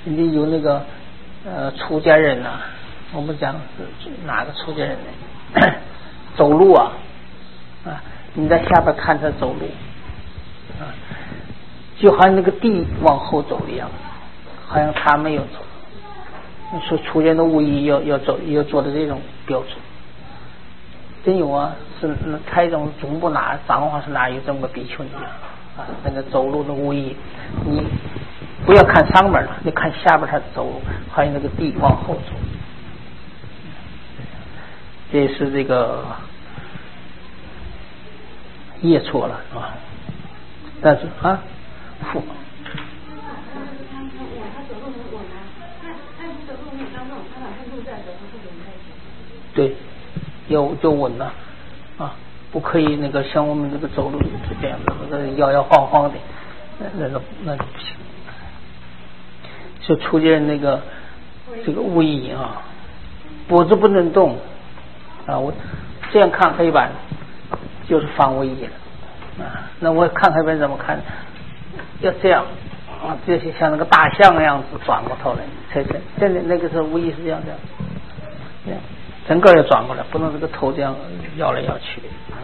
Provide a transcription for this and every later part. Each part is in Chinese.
你有那个出家人啊，我们讲是哪个出家人呢？走路啊，你在下边看他走路啊，就好像那个地往后走一样，好像他没有走。你说出家人的无疑要做的这种标准，真有啊！是台中总部彰化是哪有这么个比丘尼啊？那个走路的无疑，你不要看上面了，你看下边他走路，好像那个地往后走。这是这个业错了啊，但是负。对，就稳了啊，不可以那个像我们这个走路是这样的，那个摇晃晃的，那就不行。就出现那个这个无意啊，脖子不能动啊，我这样看黑板就是放无意了啊。那我看黑板怎么看？要这样啊，这些像那个大象那样子转过头来，真的那个是无意是这样的。整个要转过来，不能这个头这样摇来摇去。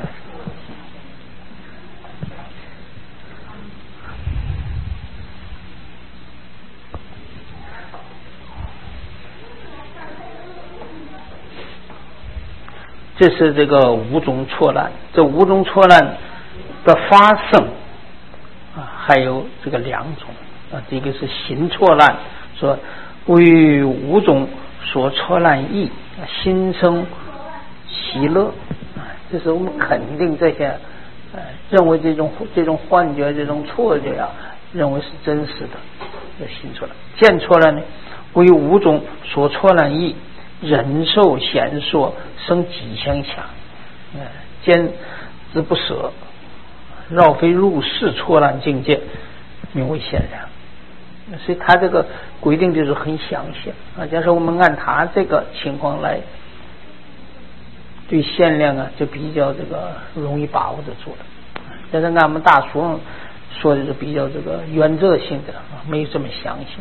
这是这个五种错乱，这五种错乱的发生还有这个两种这个是行错乱，说为五种所错乱意，心生喜乐这是我们肯定这些认为这种幻觉这种错觉认为是真实的，这心错乱。见错乱呢，为五种所错乱意，忍受闲说生己相想，坚之不舍，绕非入世错乱境界，名为限量。所以他这个规定就是很详细假设我们按他这个情况来对限量就比较这个容易把握得住了。但是按我们大书说的是比较这个原则性的没有这么详细。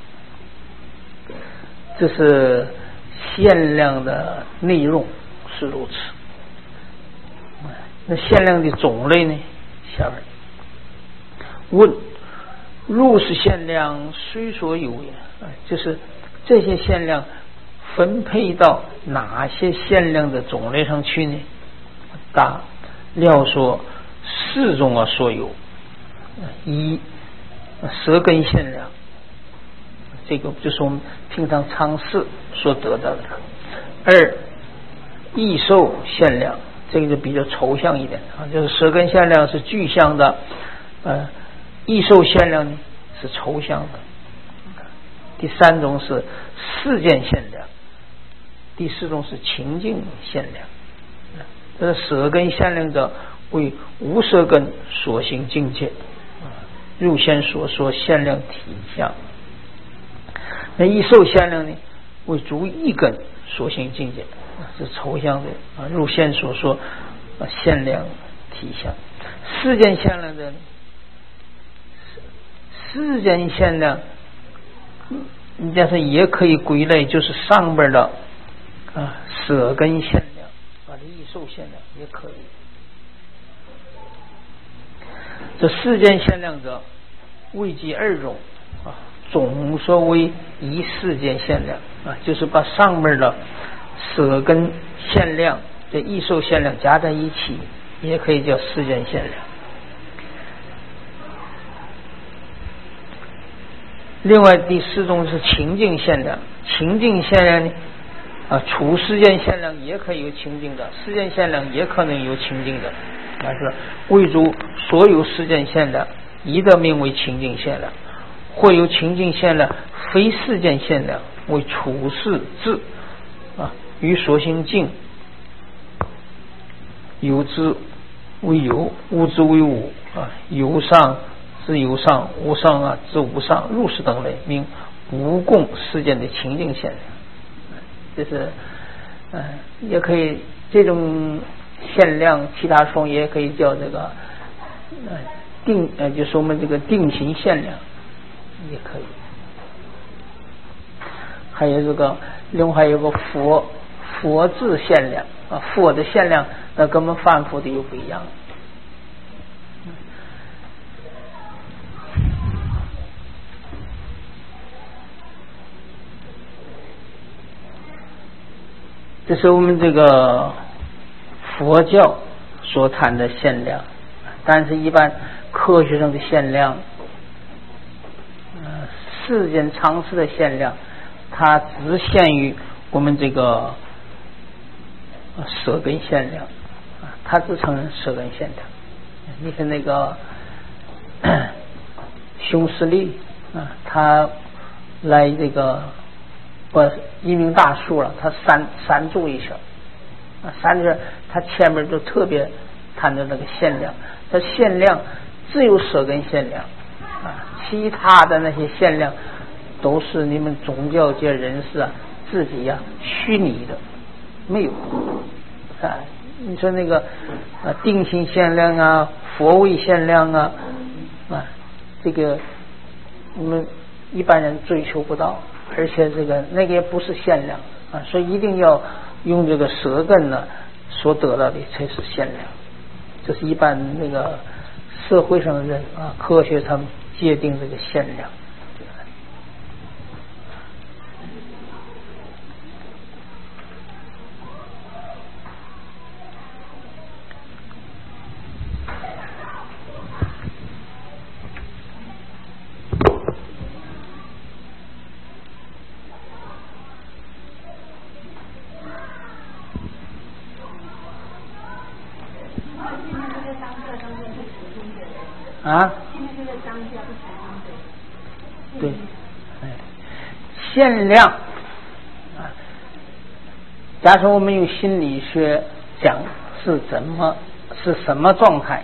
这是限量的内容是如此。那限量的种类呢？下面问入世限量虽所有也，就是这些限量分配到哪些限量的种类上去呢？答：料说四种所有。一、舌根限量，这个就是我们平常常识所得到的。二、异受限量，这个就比较抽象一点就是舌根限量是具象的，异受限量呢是抽象的。第三种是事件限量，第四种是情境限量。这个舌根限量者为无舌根所行境界，入先所说限量体相。那异受限量呢，为足一根所行境界，是抽象的入先所说限量体相。事件限量的事件限量，但是也可以归类，就是上边的舌根限量，这异受限量也可以。这事件限量者未计二种总说为一事件限量就是把上面的舌根限量这异受限量加在一起，也可以叫事件限量。另外第四种是情境限量，情境限量呢除事件限量也可以有情境的，事件限量也可能有情境的，但是为诸所有事件限量宜得名为情境限量，或有情境限量非事件限量为处事智与所行境有之为有，无之为无有上之有上，无上之无上，入世等类名无共事件的情境限量。这是也可以这种限量，其他说也可以叫这个就是我们这个定型限量也可以。 还有这个另外有个佛字限量啊，佛的限量那跟我们凡夫的又不一样。这是我们这个佛教所谈的限量，但是一般科学上的限量，世间常识的限量，它只限于我们这个舌根限量，它只承认舌根限量。你看那个熊十力啊，他来这个一名大树了，他三住一下啊，三者他前面就特别谈的那个限量，这限量只有舌根限量啊，其他的那些限量都是你们宗教界人士啊自己呀虚拟的，没有啊。你说那个定心限量啊，佛位限量啊，这个我们一般人追求不到，而且那个也不是限量啊，所以一定要用这个舌根呢所得到的才是限量。这是一般那个社会上的人啊，科学上界定这个限量。啊，对，限量啊。假如我们用心理学讲是什么状态？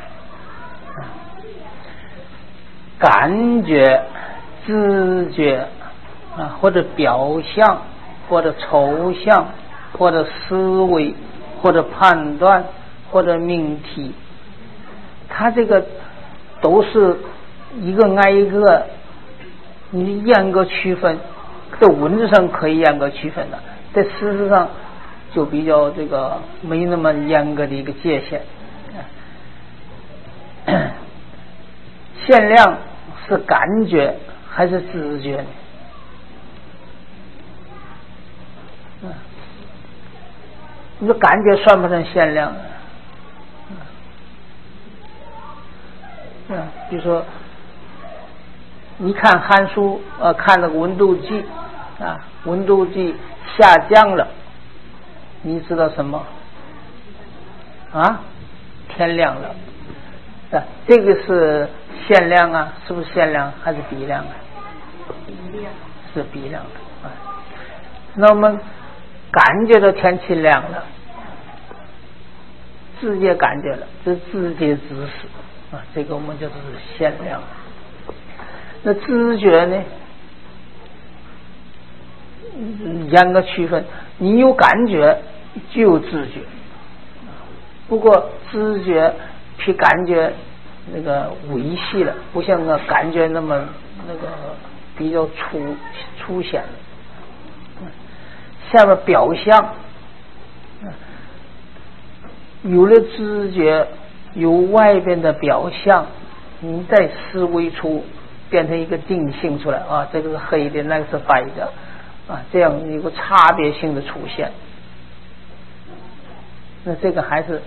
感觉、知觉啊，或者表象，或者抽象，或者思维，或者判断，或者命题，它这个都是一个挨一个，你严格区分，在文字上可以严格区分的，在事实上就比较这个没那么严格的一个界限。限量是感觉还是知觉呢？你说感觉算不算限量？比如说你看函数看那个温度计啊，温度计下降了，你知道什么啊？天亮了啊，这个是限量啊，是不是限量还是比量啊？比量是比量的啊。那我们感觉到天气亮了，直接感觉了，这直接知识啊，这个我们就是限量。那知觉呢？严格区分，你有感觉就有知觉，不过知觉比感觉那个维系了，不像那感觉那么那个比较粗显的。下面表象，有了知觉，有外边的表象，你再思维出变成一个定性出来啊，这个是黑的，那个是白的啊，这样有个差别性的出现。那这个还是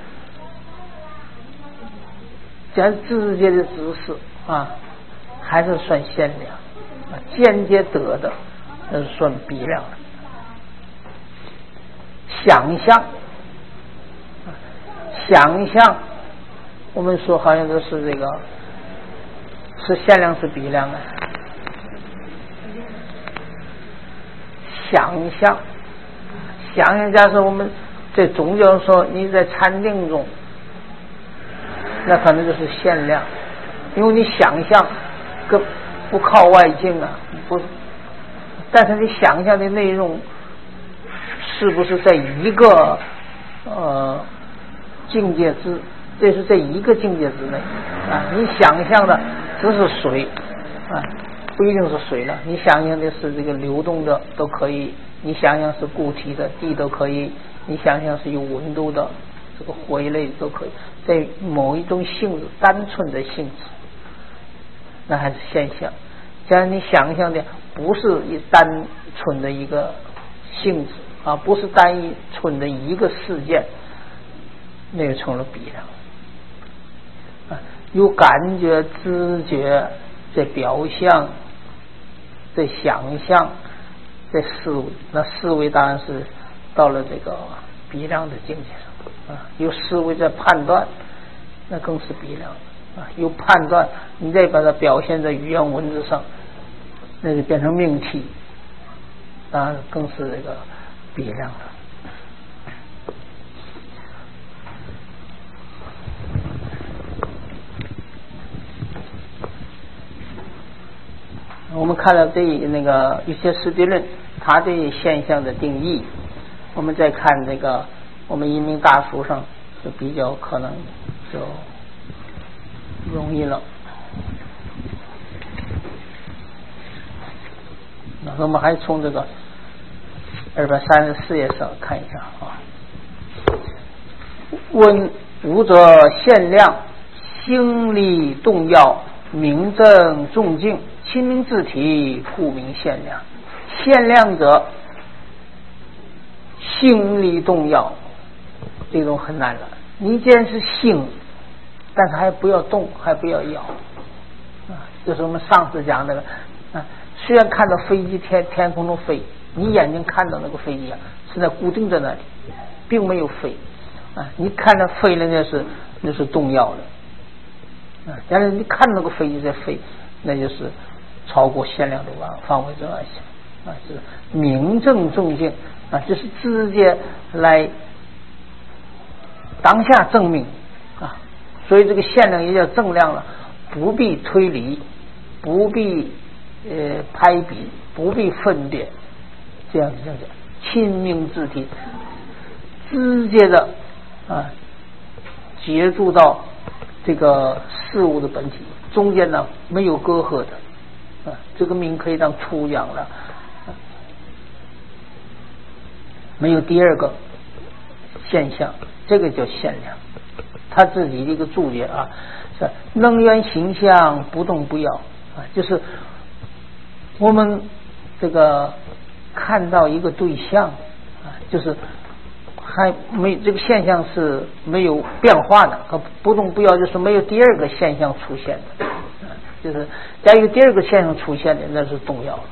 讲直接的知识啊，还是算限量啊，间接得的那是算比量的。想象，我们说好像都是这个是限量是比量啊。想象，假设我们在宗教说你在禅定中，那可能就是限量，因为你想象跟不靠外境啊，不，但是你想象的内容是不是在一个境界之，这是在一个境界之内啊？你想象的只是水啊， 不一定是水了，你想象的是这个流动的都可以，你想象是固体的地都可以，你想象是有温度的这个活一类都可以，在某一种性质，单纯的性质，那还是现象。假如你想象的不是单纯的一个性质啊，不是单纯的一个事件，那就成了比量啊。有感觉、知觉，在表象，在想象，在思维，那思维当然是到了这个比量的境界上啊。有思维在判断，那更是比量啊。有判断，你再把它表现在语言文字上，那就变成命题，当然更是这个比量了。我们看了那个一些实地论，他对现象的定义，我们再看这个我们移民大书上就比较可能就容易了。那我们还从这个234页上看一下啊。问无者限量，心力动摇，名正重静，亲民自体，故名限量。限量者心力动摇，这种很难了。你既然是心，但是还不要动，还不要摇啊。就是我们上次讲那个啊，虽然看到飞机天空中飞，你眼睛看到那个飞机啊，是在固定在那里，并没有飞啊。你看到飞了，那是动摇的啊。但是你看到那个飞机在飞，那就是超过限量的范围之外啊，是名正重静啊，就是直接来当下证明啊。所以这个限量也叫正量了，不必推理，不必排比，不必分别，这样讲，亲民自体，直接的啊接触到这个事物的本体，中间呢没有隔阂的啊。这个名可以当出养了，没有第二个现象，这个叫限量。他自己的一个注解啊，是能源形象不动不摇啊，就是我们这个看到一个对象啊，就是还没这个现象是没有变化的，不动不摇就是没有第二个现象出现的啊，就是假如有第二个现象出现的，那是动摇。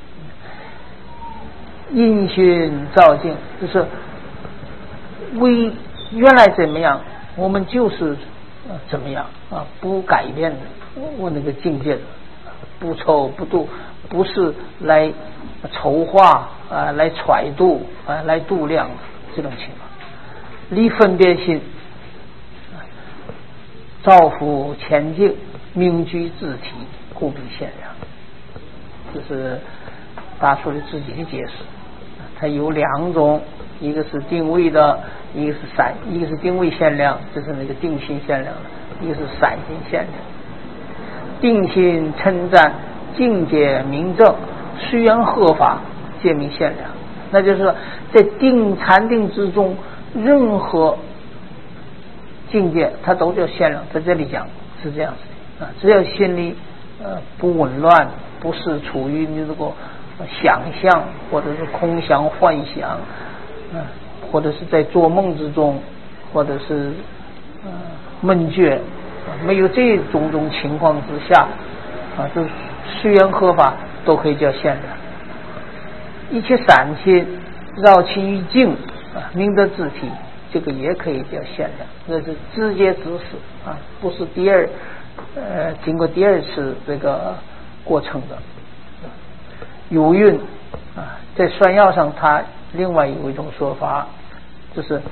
因循照镜，就是为原来怎么样，我们就是怎么样啊，不改变的，我那个境界的，不抽不度，不是来筹划啊，来揣度啊，来度量这种情况。离分别心，造福前进，明居自体，故名限量。这是大叔的自己的解释。它有两种，一个是定位的，一个是散，一个是定位限量，就是那个定心限量了；一个是散心限量。定心称赞，境界明正，虽然合法，皆名限量。那就是说，在禅定之中，任何境界它都叫限量。在这里讲是这样子啊，只要心里不紊乱，不是处于你这个想象或者是空想幻想或者是在做梦之中，或者是闷觉，没有这种情况之下啊，就虽然合法都可以叫限量。一切散心绕其于境啊，明得自体，这个也可以叫限量。这是直接指使啊，不是经过第二次这个过程的。有韵啊，在算药上，它另外有一种说法，就是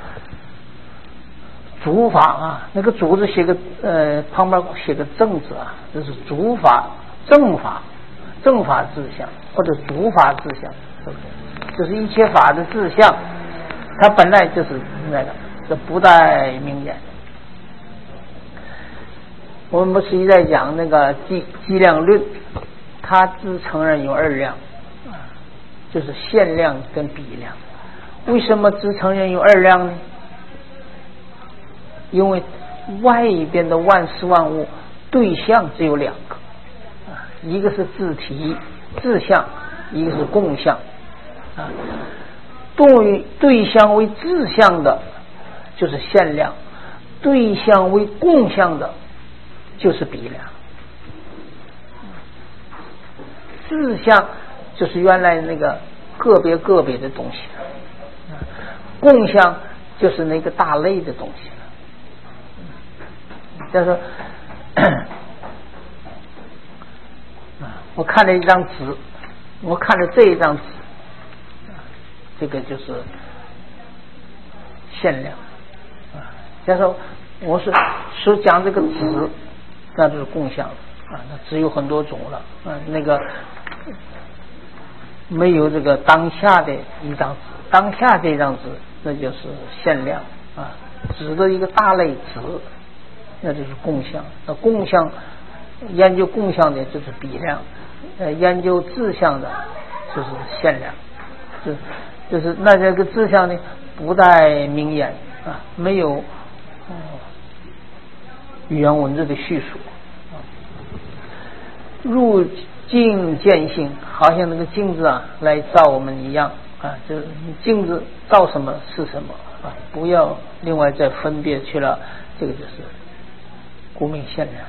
主法啊，那个主字写个旁边写个正字啊，就是主法、正法志向，或者主法志向，就是一切法的志向，它本来就是那个，这不带名言。我们不是一再讲那个计量论， 他只承认有2量，就是现量跟比量。为什么只承认有2量呢？因为外边的万事万物对象只有2个，一个是自体自相，一个是共相。对象为自相的就是现量，对象为共相的就是比量。自相就是原来那个个别的东西，共相就是那个大类的东西。就是说我看了一张纸，我看了这一张纸，这个就是限量。假如说我是讲这个纸，那就是共相那纸有很多种了那个没有这个当下的一张纸，当下这张纸那就是限量纸的一个大类纸，那就是共相。那共相研究共相的就是比量，研究自相的就是限量。就是那这个自相呢不带名言没有语言文字的叙述。入镜见性，好像那个镜子来照我们一样就是镜子照什么是什么不要另外再分别去了，这个就是故名现量。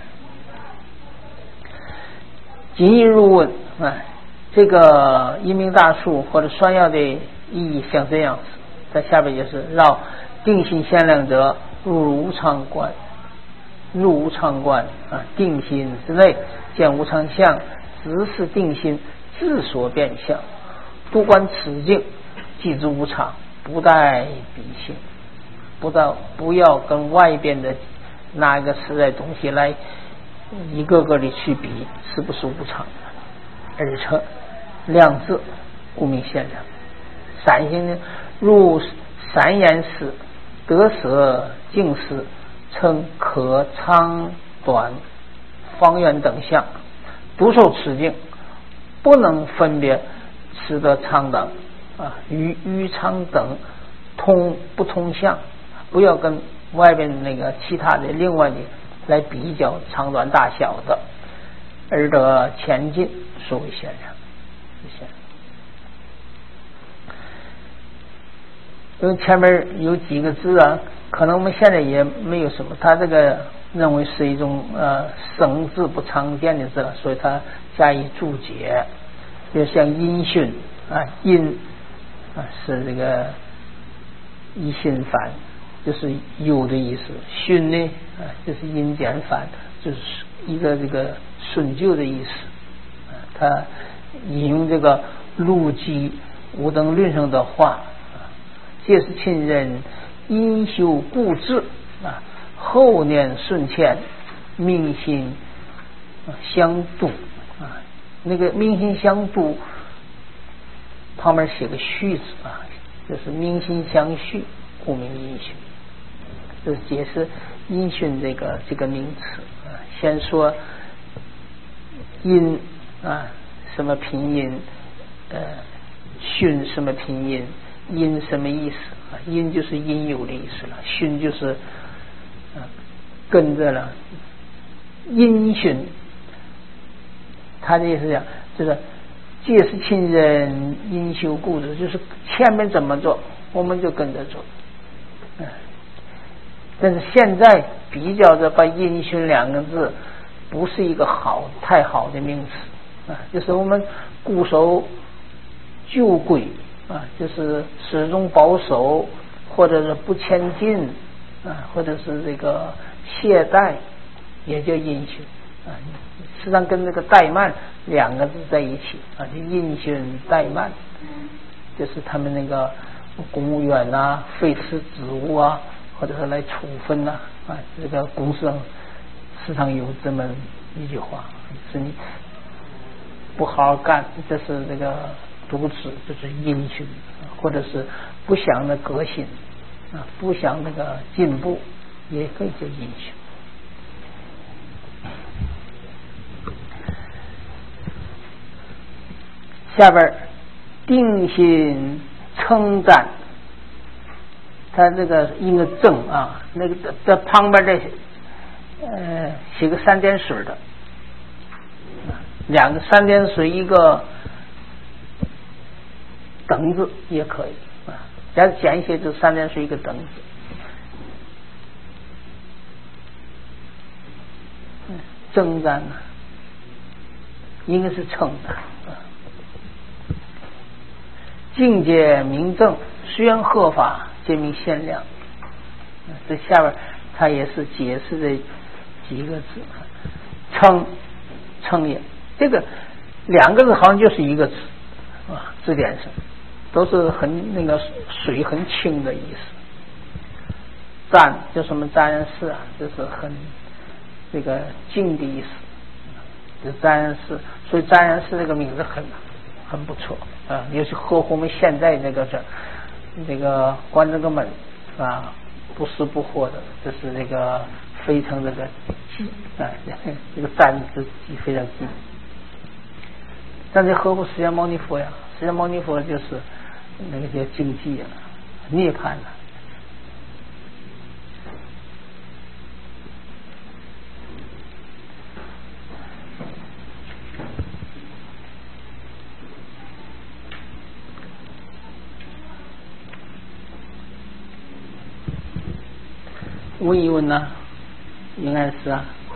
谨意入问这个一名大树或者双药的意义像这样子，在下边就是绕定心现量者入无常观，入无常观定心之内见无常相，直是定心自所变相，独观此境即知无常，不带比性，不要跟外边的哪一个实在东西来一个个的去比是不是无常的。而且量字故名现量。散性呢入散言时得舍净时，称可长短方圆等相，独受此境，不能分别此的长短与长等通不通相，不要跟外边那个其他的另外的来比较长短大小的，而得前进，所谓现量。因为前面有几个字可能我们现在也没有什么，他这个认为是一种生字不常见的字了，所以他加以注解。就像音讯音是这个一心繁，就是有的意思。训呢就是音减繁，就是一个这个顺旧的意思。他引用这个陆机无等论上的话，皆是亲人因修固志后念顺欠，明心相度那个明心相度旁边写个续字就是明心相续，故名因循。就是解释因循这个名词先说因什么拼音训什么拼音，因什么意思因就是因有的意思了，训就是跟着了因循。他的意思讲就是借是亲人因修故志，就是前面怎么做我们就跟着做。但是现在比较着把因循2个字不是一个太好的名词就是我们固守旧规就是始终保守，或者是不前进或者是这个懈怠，也叫因循实际上跟这个怠慢2个字在一起就因循怠慢，就是他们那个公务员废斥职务或者是来处分这个公司上时常有这么一句话，是你不好好干，这是这个渎职，就是因循，或者是不想的革新不想那个进步，也可以叫因循。 下边定心称赞，它这个一个正啊，那个在旁边这写个三点水的，两个三点水一个等字也可以啊，假如简写就三点水一个等字。称赞呢，应该是称赞。境界明正，宣合法，皆名限量。这下边他也是解释这几个字，称也，这个两个字好像就是一个字啊，字典上都是很那个水很清的意思。赞就什么赞人事啊，就是很这个静的意思，就赞人事，所以赞人事这个名字很不错啊，尤其合乎我们现在这个关这个门啊，不是不惑的，这是这个非常这个寂啊，这个赞字非常寂。但是合乎释迦牟尼佛呀，释迦牟尼佛就是那个叫静寂啊，涅槃啊。问一问呢，应该是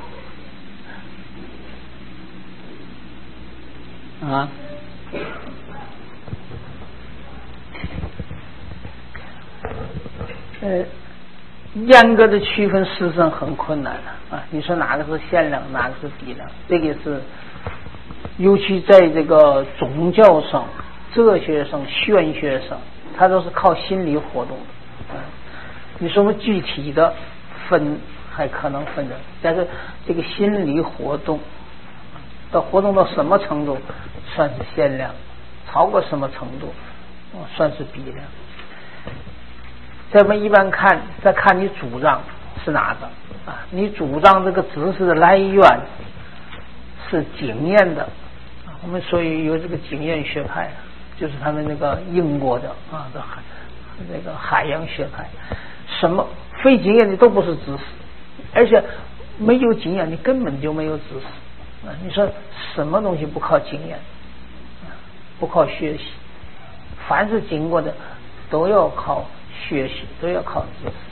严格的区分事实上很困难啊！你说哪个是限量，哪个是比量？这个是，尤其在这个宗教上、哲学上、玄学上，它都是靠心理活动的。你说我们具体的分还可能分的，但是这个心理活动到什么程度算是限量，超过什么程度算是比量。咱们一般再看你主张是哪个啊？你主张这个知识的来源是经验的，我们所以有这个经验学派，就是他们那个英国的啊，这个海洋学派。什么非经验的都不是知识，而且没有经验你根本就没有知识啊！你说什么东西不靠经验，不靠学习？凡是经过的都要靠学习，都要靠知识。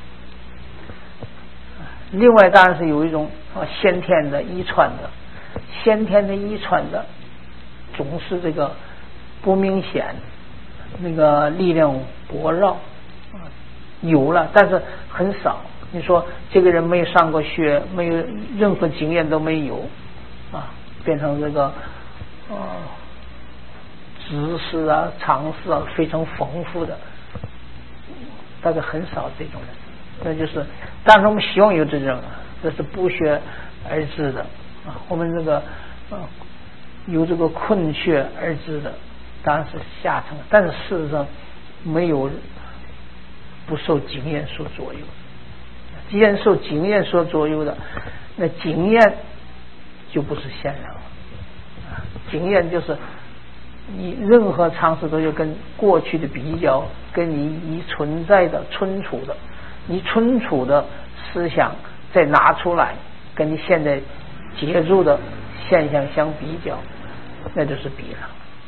另外当然是有一种先天的遗传的，先天的遗传的总是这个不明显，那个力量薄弱。有了，但是很少。你说这个人没有上过学，没有任何经验都没有啊，变成这个知识啊、常识啊非常丰富的，大概很少这种人。那就是，当然我们希望有这种，这是不学而知的啊。我们这个有这个困学而知的，当然是下层，但是事实上没有。不受经验所左右，既然受经验所左右的，那经验就不是限量了。经验就是你任何常识都有跟过去的比较，跟你已存在的、存储的，你存储的思想再拿出来，跟你现在接触的现象相比较，那就是比了。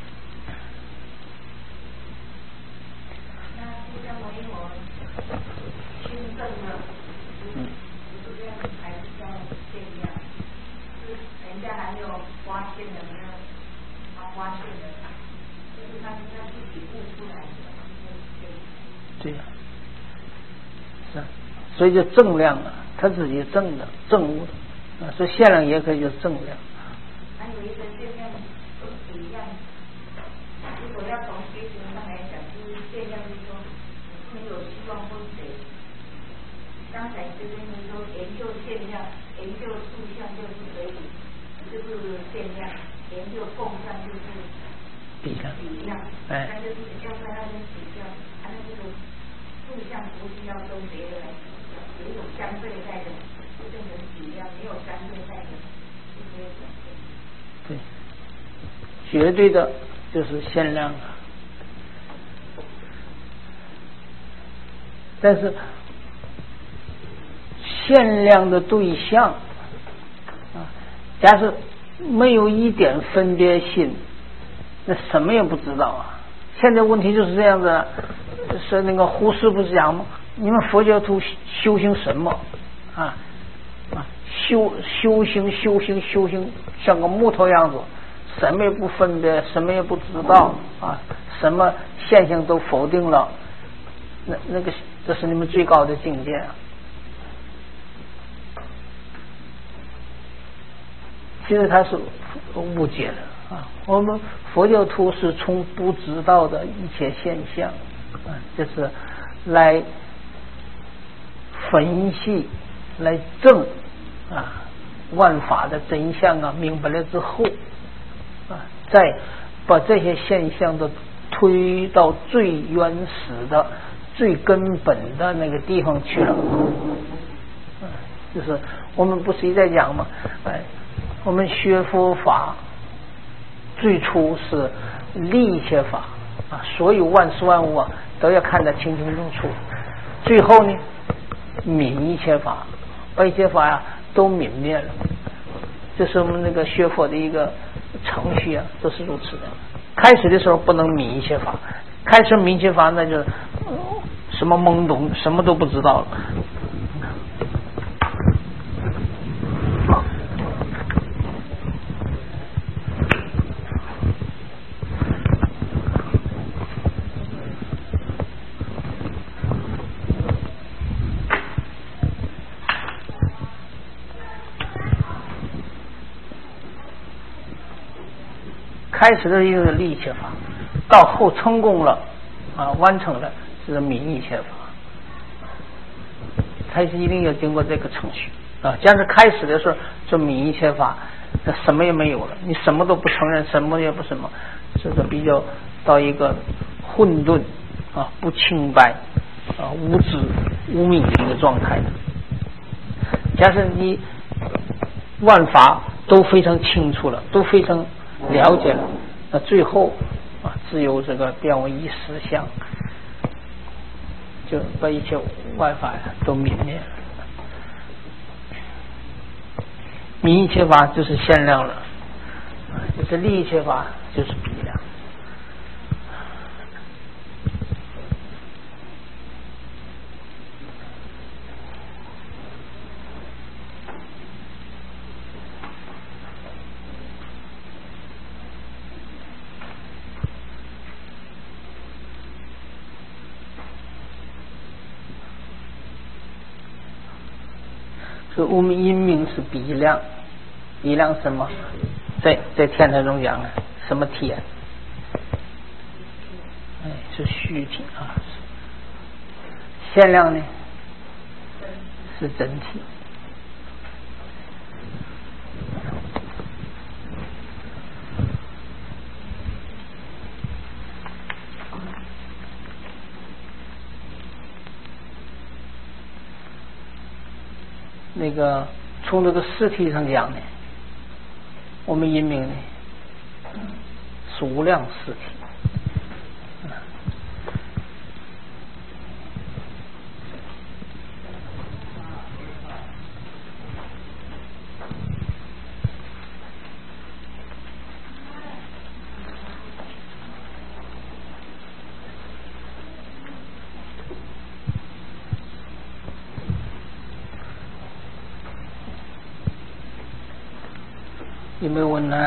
对呀，是啊，所以就正量啊，他自己正的正悟的啊，所以限量也可以就是正量。 还有一个限量都是一样，如果要从学习上来讲，就是限量就是说没有希望分谁。刚才这边是说研究限量，研究数项就是可以，就是限量，研究共项就是比量。 比量，但就是要在那边比较，它的这个。数项不是要跟别的来比较，有一种相对在的，就变成比量；没有相对在的，就没有相对。 对，绝对的就是限量。但是限量的对象啊，假设没有一点分别心，那什么也不知道啊。现在问题就是这样子，是那个胡适不是讲吗？你们佛教徒修行什么啊？修行像个木头样子，什么也不分别，什么也不知道啊，什么现象都否定了，那个这是你们最高的境界啊。其实他是误解了啊！我们佛教徒是从不知道的一切现象啊，就是来分析、来证啊万法的真相啊，明白了之后啊，再把这些现象都推到最原始的、最根本的那个地方去了。就是我们不是一再讲吗？我们学佛法最初是立一切法啊，所有万事万物啊都要看得清清楚楚。最后呢，泯一切法，把一切法呀都泯灭了。这是我们那个学佛的一个程序啊，都是如此的。开始的时候不能泯一切法，开始泯一切法，那就什么懵懂，什么都不知道了。开始的一个立一切法，到后成功了啊，完成了是泯一切法，它是一定要经过这个程序啊。假如开始的时候就泯一切法，那什么也没有了，你什么都不承认，什么也不什么，这个比较到一个混沌啊、不清白啊、无知无明的一个状态。假设你万法都非常清楚了，都非常了解了，那最后啊，只有这个变为一实相，就把一切外法都泯灭了。泯一切法就是限量了，就是立一切法就是比量。所以我们因明是比量，比量什么？在天台中讲啊，什么体啊？是虚体啊。限量呢是真体。那个从这个实体上讲呢，我们因明呢是无量实体。有没有问呢？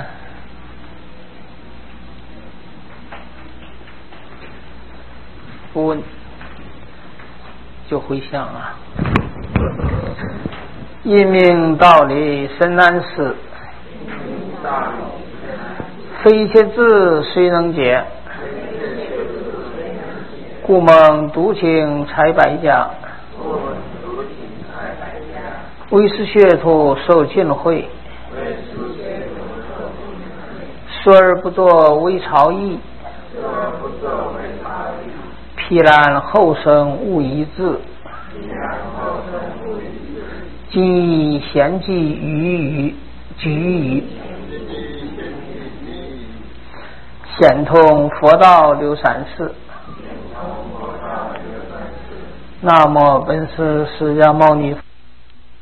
不问就回向啊。因明道理深难识，非一切智谁能解？故蒙独请才百家，为师学徒受尽慧。说而不作为朝议，披然后生勿一致。今以贤记举语， 显通佛道流散寺。那么本师释迦牟尼